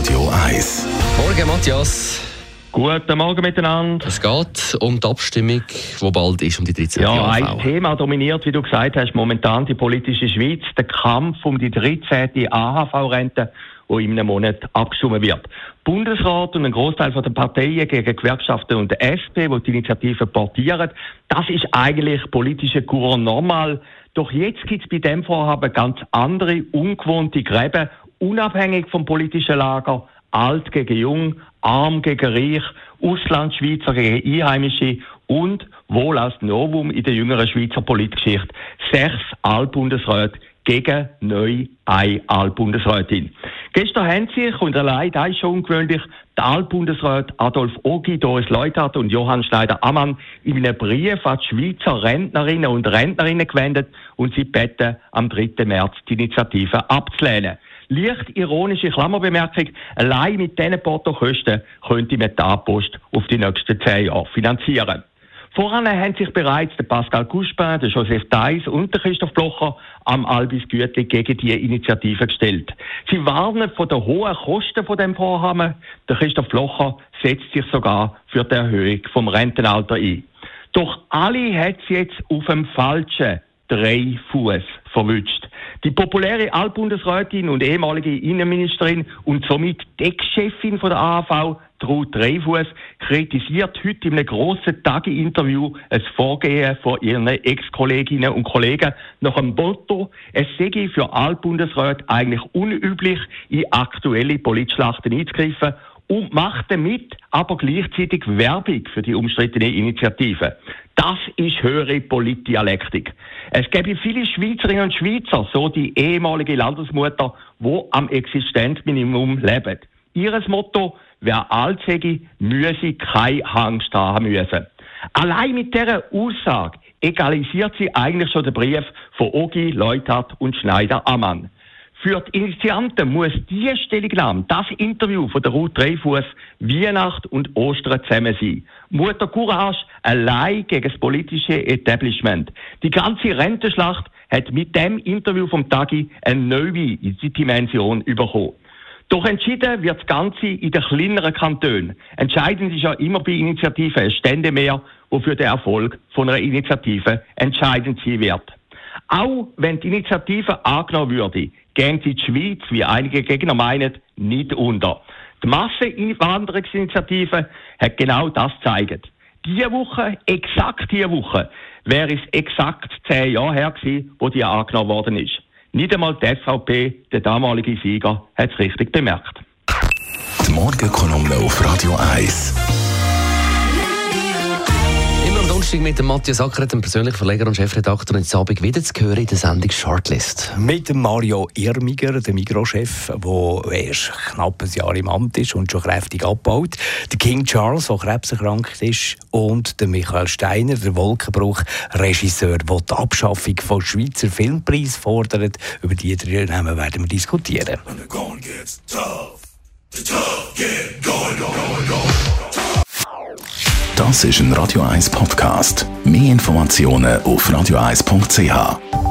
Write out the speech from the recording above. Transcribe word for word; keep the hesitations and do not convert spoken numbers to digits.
Radio eins. Morgen, Matthias. Guten Morgen miteinander. Es geht um die Abstimmung, die bald ist, um die dreizehnte Ja, A V. ein Thema dominiert, wie du gesagt hast, momentan die politische Schweiz. Der Kampf um die dreizehnte A H V-Rente, die in einem Monat abgestimmt wird. Bundesrat und ein Großteil der Parteien gegen Gewerkschaften und der S P, die die Initiative portieren, das ist eigentlich politische Courant normal. Doch jetzt gibt es bei diesem Vorhaben ganz andere, ungewohnte Gräben, unabhängig vom politischen Lager, alt gegen jung, arm gegen reich, Auslandschweizer gegen Einheimische und, wohl als Novum in der jüngeren Schweizer Politgeschichte, sechs Altbundesräte gegen neu eine Altbundesrätin. Gestern haben sich, und allein das ist schon ungewöhnlich, die Altbundesräte Adolf Ogi, Doris Leuthard und Johann Schneider-Ammann in einem Brief an die Schweizer Rentnerinnen und Rentnerinnen gewendet und sie bitten, am dritten März die Initiative abzulehnen. Leicht ironische Klammerbemerkung, allein mit diesen Portokosten könnte man die A-Post auf die nächsten zehn Jahre finanzieren. Voran haben sich bereits der Pascal Couchepin, der Joseph Theiss und der Christoph Blocher am Albis Gütli gegen die Initiative gestellt. Sie warnen von den hohen Kosten von dem Vorhaben. Der Christoph Blocher setzt sich sogar für die Erhöhung vom Rentenalter ein. Doch alle hat es jetzt auf dem falschen drei Fuß verwünscht. Die populäre Altbundesrätin und ehemalige Innenministerin und somit Ex-Chefin von der A H V, Ruth Dreifuss, kritisiert heute in einem grossen Tagi-Interview das Vorgehen von ihren Ex-Kolleginnen und Kollegen nach dem Motto, es sei für Altbundesräte eigentlich unüblich, in aktuelle Politschlachten einzugreifen und macht damit aber gleichzeitig Werbung für die umstrittene Initiative. Das ist höhere Politdialektik. Es gäbe viele Schweizerinnen und Schweizer, so die ehemalige Landesmutter, die am Existenzminimum leben. Ihres Motto, wer alt sei, müsse keine Angst haben müssen. Allein mit dieser Aussage egalisiert sie eigentlich schon den Brief von Ogi, Leuthard und Schneider-Ammann. Für die Initianten muss diese Stellungnahme, das Interview von der Ruth Dreifuss, Weihnacht und Ostern zusammen sein. Mutter Courage allein gegen das politische Etablishment. Die ganze Rentenschlacht hat mit dem Interview vom Tagi eine neue Dimension bekommen. Doch entschieden wird das Ganze in den kleineren Kantonen. Entscheidend ist ja immer bei Initiativen ein Ständemehr, der für den Erfolg von einer Initiative entscheidend sein wird. Auch wenn die Initiative angenommen würde, gehen sie die Schweiz, wie einige Gegner meinen, nicht unter. Die Masseneinwanderungsinitiative hat genau das gezeigt. Diese Woche, exakt diese Woche, wäre es exakt zehn Jahre her gewesen, wo die angenommen worden ist. Nicht einmal die S V P, der damalige Sieger, hat es richtig bemerkt. Die Morgenkolumne auf Radio eins. Immer am Donnerstag mit dem Matthias Ackeret, dem persönlichen Verleger und Chefredakteur, und jetzt Abend wieder zu hören in der Sendung Shortlist. Mit dem Mario Irmiger, dem Migros-Chef, der erst knapp ein Jahr im Amt ist und schon kräftig abbaut. Der King Charles, der krebserkrankt ist. Und der Michael Steiner, der Wolkenbruch-Regisseur, der die Abschaffung von Schweizer Filmpreis fordert. Über die drei Namen werden wir diskutieren. Das ist ein Radio eins Podcast. Mehr Informationen auf radio eins punkt c h.